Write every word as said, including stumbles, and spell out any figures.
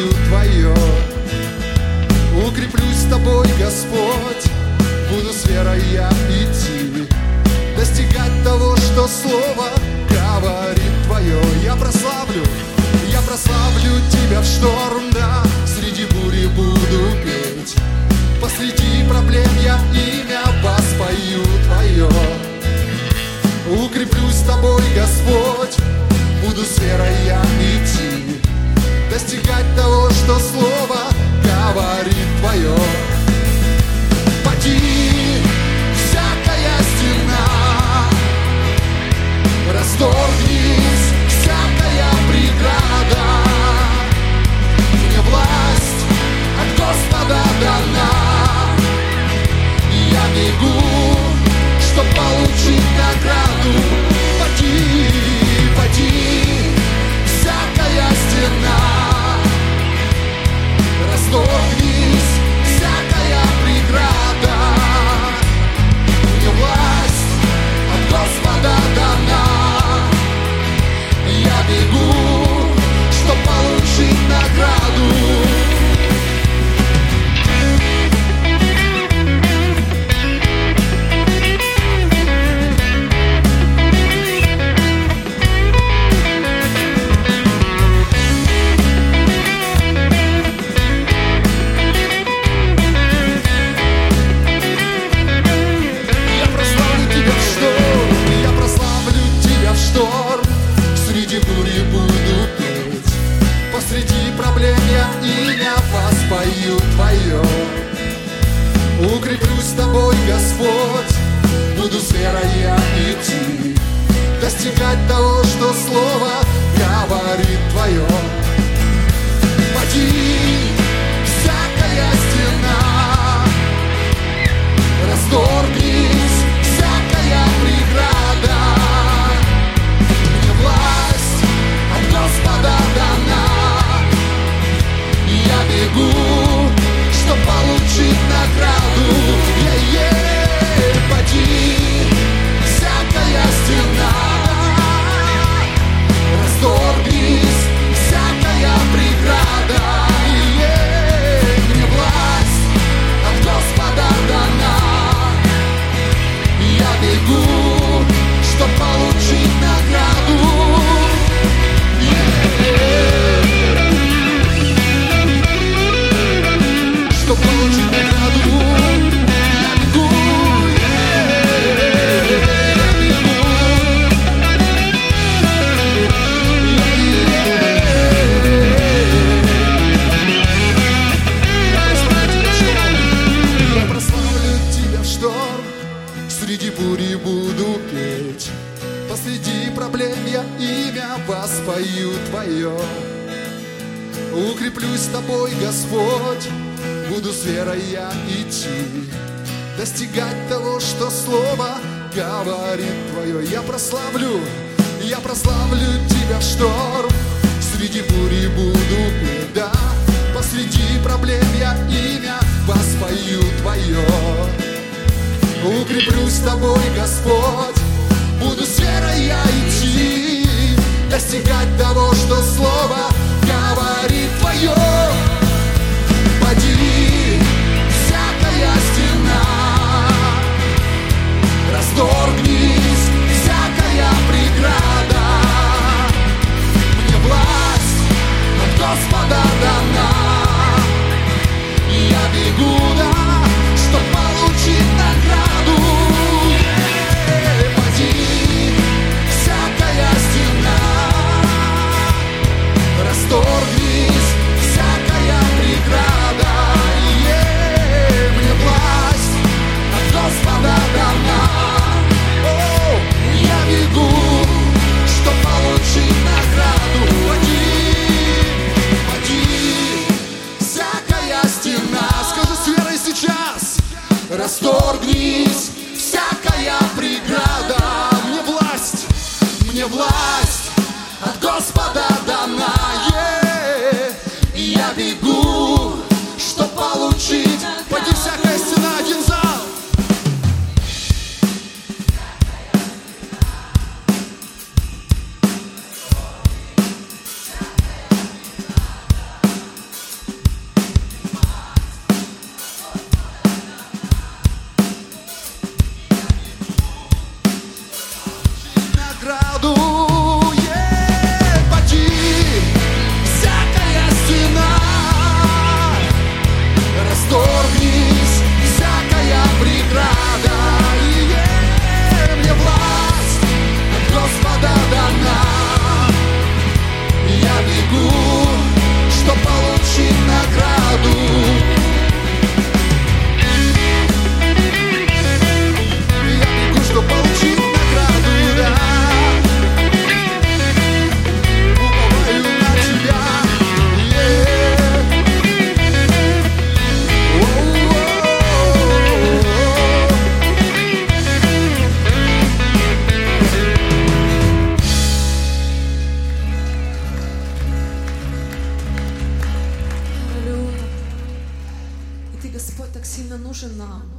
воспою Твое. Укреплюсь с Тобой, Господь, буду с верой я идти, достигать того, что Слово говорит Твое. Я прославлю, я прославлю Тебя в шторм, да, среди бури буду петь. Посреди проблем я имя воспою Твое. Укреплюсь с Тобой, Господь, буду с верой я идти, достигать того, что Слово говорит Твое. Пади, всякая стена, расторгнись, всякая преграда. Мне власть от Господа дана, я бегу, чтоб получить награду. Пади, пади, всякая стена, расторгнись, всякая преграда. Мне власть от Господа дана, я бегу, чтоб получить награду. Посреди проблем я имя воспою Твое. Укреплюсь с Тобой, Господь, буду с верой я идти, достигать того, что Слово говорит Твое. Пади, всякая стена, расторгнись, всякая преграда. Мне власть от Господа дана, я бегу, чтоб получить награду. Е-е, пади, всякая стена, расторгнись, всякая преграда. Е-е, мне власть от Господа дана, я бегу, чтоб получить награду. Чтоб получить награду, я бегу, я бегу. Я прославлю Тебя в шторм, среди бури буду петь. Посреди проблем я имя воспою Твое. Укреплюсь с Тобой, Господь, буду с верой я идти, достигать того, что Слово говорит Твое. Я прославлю, я прославлю Тебя в шторм, среди бури буду петь, да, посреди проблем я имя воспою Твое. Укреплюсь с Тобой, Господь, буду с верой я идти, достигать того, что Слово говорит Твое. Пади, всякая стена, расторгнись, всякая преграда. Мне власть от Господа дана, я бегу, да, чтоб получить награду. Пади, всякая стена, нужен нам.